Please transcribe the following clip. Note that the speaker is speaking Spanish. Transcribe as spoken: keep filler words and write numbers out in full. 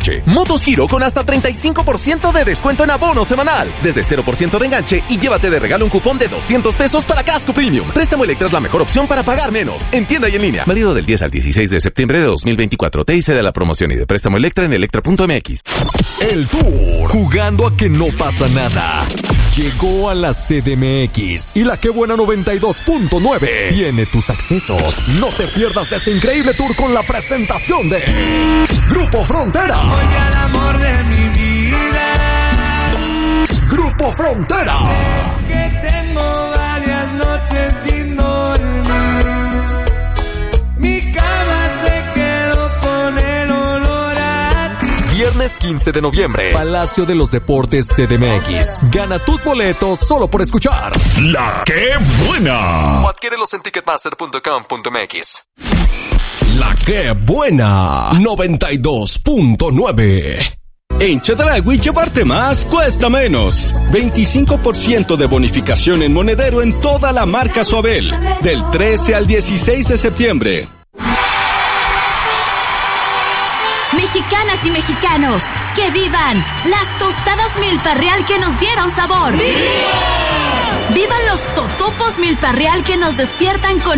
enganche. Motos Giro con hasta treinta y cinco por ciento de descuento en abono semanal. Desde cero por ciento de enganche y llévate de regalo un cupón de doscientos pesos para casco premium. Préstamo Electra es la mejor opción para pagar menos. En tienda y en línea. Válido del diez al dieciséis de septiembre de dos mil veinticuatro. T I C de la promoción y de préstamo Electra en electra punto m x. El Tour. Jugando a que no pasa nada. Llegó a la C D M X y la Qué Buena noventa y dos punto nueve tiene tus accesos. No te pierdas de este increíble tour con la presentación de Grupo Frontera. Soy el amor de mi vida. Grupo Frontera. Es que tengo varias noches sin dormir. Mi cama se quedó con el olor a ti. Viernes quince de noviembre, Palacio de los Deportes C D M X. Gana tus boletos solo por escuchar La Qué Buena. o adquiérelos en ticketmaster punto com punto m x. La Qué Buena noventa y dos punto nueve. En Chedraui llevarte más cuesta menos. veinticinco por ciento de bonificación en monedero en toda la marca Suabel. Del trece al dieciséis de septiembre. Mexicanas y mexicanos, ¡que vivan las tostadas Milpa Real que nos dieron sabor! ¡Viva! ¡Vivan los totopos Milpa Real que nos despiertan con